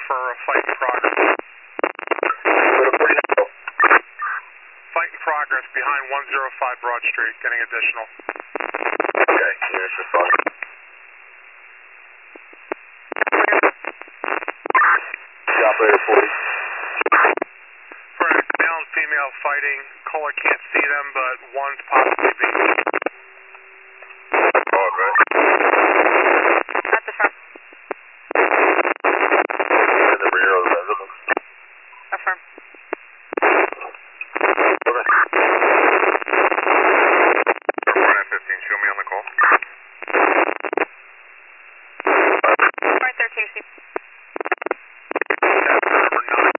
for a fight in progress. Fight in progress behind 105 Broad Street, getting additional. Okay, units respond. Operator 40. For a male and female fighting, caller can't see them, but one's possibly being